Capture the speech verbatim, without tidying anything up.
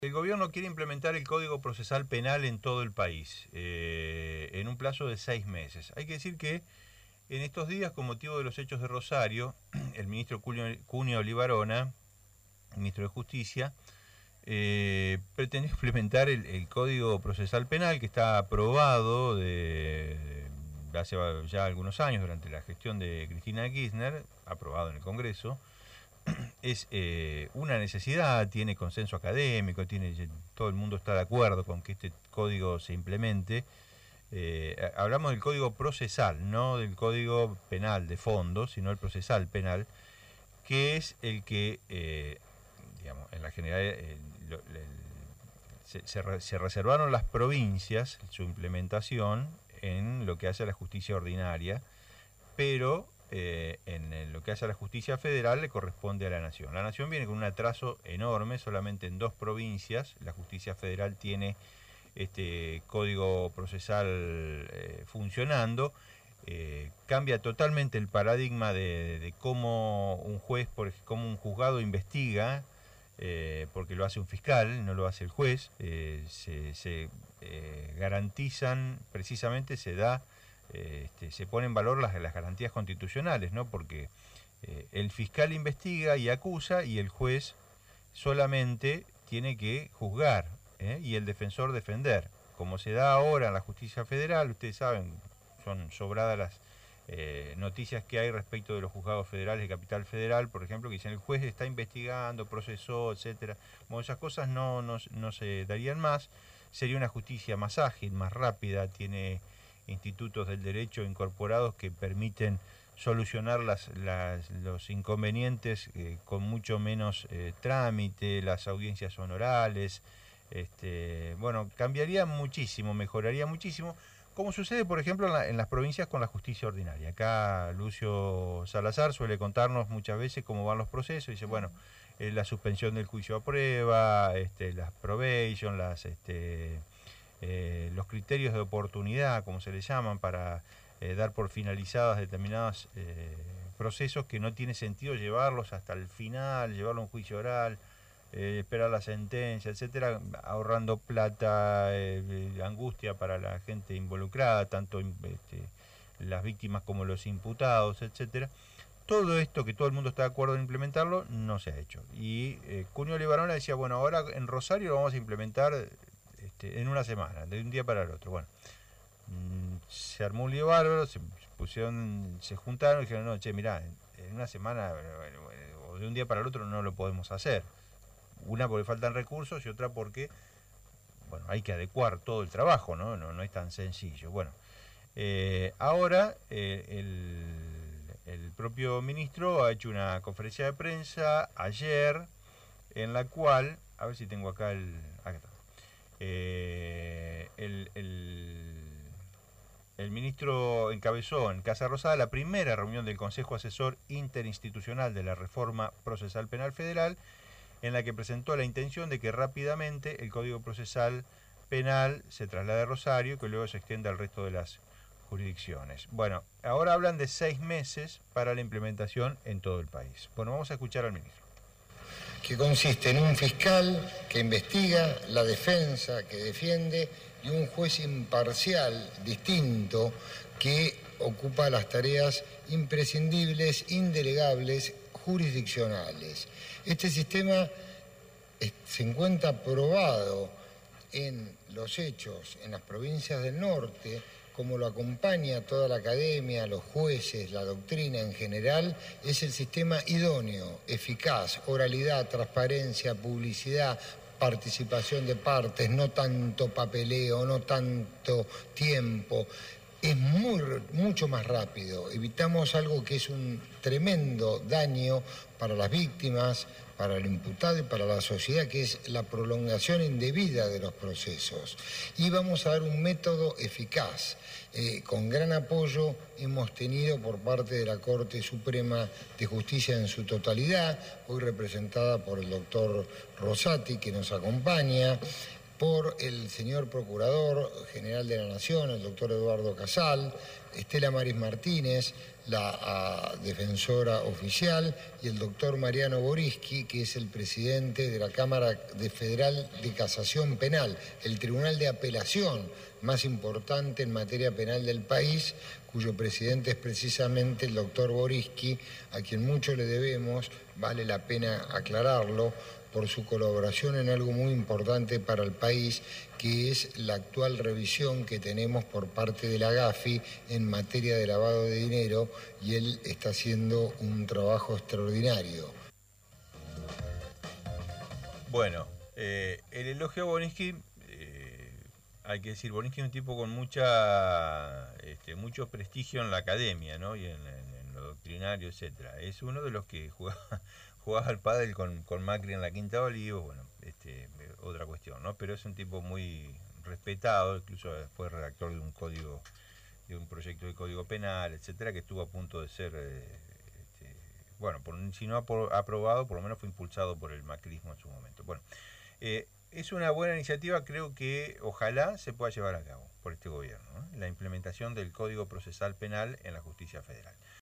El gobierno quiere implementar el Código Procesal Penal en todo el país, eh, en un plazo de seis meses. Hay que decir que en estos días, con motivo de los hechos de Rosario, el ministro Cunio Olivarona, ministro de Justicia, eh, pretende implementar el, el Código Procesal Penal que está aprobado de, de hace ya algunos años, durante la gestión de Cristina Kirchner, aprobado en el Congreso. Es eh, una necesidad, tiene consenso académico, tiene, todo el mundo está de acuerdo con que este código se implemente. Eh, hablamos del código procesal, no del código penal de fondo, sino el procesal penal, que es el que, eh, digamos, en la general, eh, lo, el, se, se, se reservaron las provincias su implementación en lo que hace a la justicia ordinaria, pero Eh, en, en lo que hace a la justicia federal le corresponde a la nación. La nación viene con un atraso enorme, solamente en dos provincias. La justicia federal tiene este código procesal eh, funcionando. Eh, cambia totalmente el paradigma de, de cómo un juez, por, cómo un juzgado investiga, eh, porque lo hace un fiscal, no lo hace el juez. Eh, se se eh, garantizan, precisamente se da Este, se pone en valor las, las garantías constitucionales, ¿no? Porque eh, el fiscal investiga y acusa y el juez solamente tiene que juzgar, ¿eh? Y el defensor defender. Como se da ahora en la justicia federal, ustedes saben, son sobradas las eh, noticias que hay respecto de los juzgados federales de Capital Federal, por ejemplo, que dicen el juez está investigando, procesó, etcétera. Bueno, esas cosas no, no, no se darían más. Sería una justicia más ágil, más rápida, tiene institutos del derecho incorporados que permiten solucionar las, las, los inconvenientes eh, con mucho menos eh, trámite, las audiencias honorales. Este, bueno, cambiaría muchísimo, mejoraría muchísimo, como sucede, por ejemplo, en, la, en las provincias con la justicia ordinaria. Acá Lucio Salazar suele contarnos muchas veces cómo van los procesos, y dice, bueno, eh, la suspensión del juicio a prueba, este, las probation, las... Este, Eh, los criterios de oportunidad, como se le llaman, para eh, dar por finalizados determinados eh, procesos que no tiene sentido llevarlos hasta el final, llevarlo a un juicio oral, eh, esperar la sentencia, etcétera, ahorrando plata, eh, angustia para la gente involucrada, tanto este, las víctimas como los imputados, etcétera. Todo esto, que todo el mundo está de acuerdo en implementarlo, no se ha hecho. Y eh, Cunio Olivarona decía, bueno, ahora en Rosario lo vamos a implementar en una semana, de un día para el otro. Bueno, se armó un lío bárbaro, se pusieron, se juntaron y dijeron, no, che, mirá, en una semana o de un día para el otro no lo podemos hacer. Una porque faltan recursos y otra porque, bueno, hay que adecuar todo el trabajo, ¿no? No, no es tan sencillo. Bueno, eh, ahora eh, el, el propio ministro ha hecho una conferencia de prensa ayer en la cual, a ver si tengo acá el... Acá está. Eh, el, el, el ministro encabezó en Casa Rosada la primera reunión del Consejo Asesor Interinstitucional de la Reforma Procesal Penal Federal, en la que presentó la intención de que rápidamente el Código Procesal Penal se traslade a Rosario y que luego se extienda al resto de las jurisdicciones. Bueno, ahora hablan de seis meses para la implementación en todo el país. Bueno, vamos a escuchar al ministro. Que consiste en un fiscal que investiga, la defensa que defiende y un juez imparcial, distinto, que ocupa las tareas imprescindibles, indelegables, jurisdiccionales. Este sistema se encuentra probado en los hechos en las provincias del norte, como lo acompaña toda la academia, los jueces, la doctrina en general, es el sistema idóneo, eficaz, oralidad, transparencia, publicidad, participación de partes, no tanto papeleo, no tanto tiempo. Es muy, mucho más rápido. Evitamos algo que es un tremendo daño para las víctimas, para el imputado y para la sociedad, que es la prolongación indebida de los procesos. Y vamos a dar un método eficaz. Eh, con gran apoyo hemos tenido por parte de la Corte Suprema de Justicia en su totalidad, hoy representada por el doctor Rosati, que nos acompaña, por el señor Procurador General de la Nación, el doctor Eduardo Casal, Estela Maris Martínez, la a, defensora oficial, y el doctor Mariano Boriski, que es el presidente de la Cámara de Federal de Casación Penal, el tribunal de apelación más importante en materia penal del país, cuyo presidente es precisamente el doctor Boriski, a quien mucho le debemos, vale la pena aclararlo, por su colaboración en algo muy importante para el país, que es la actual revisión que tenemos por parte de la GAFI en materia de lavado de dinero, y él está haciendo un trabajo extraordinario. Bueno, eh, el elogio a Boriski, eh, hay que decir, Boriski es un tipo con mucha, este, mucho prestigio en la academia, ¿no? Y en, en, en lo doctrinario, etcétera. Es uno de los que jugaba... jugaba al pádel con, con Macri en la Quinta de Olivos, bueno, este, otra cuestión, ¿no? Pero es un tipo muy respetado, incluso fue redactor de un código, de un proyecto de código penal, etcétera, que estuvo a punto de ser, eh, este, bueno, por, si no aprobado, por lo menos fue impulsado por el macrismo en su momento. Bueno, eh, es una buena iniciativa, creo que ojalá se pueda llevar a cabo por este gobierno, ¿no? La implementación del Código Procesal Penal en la justicia federal.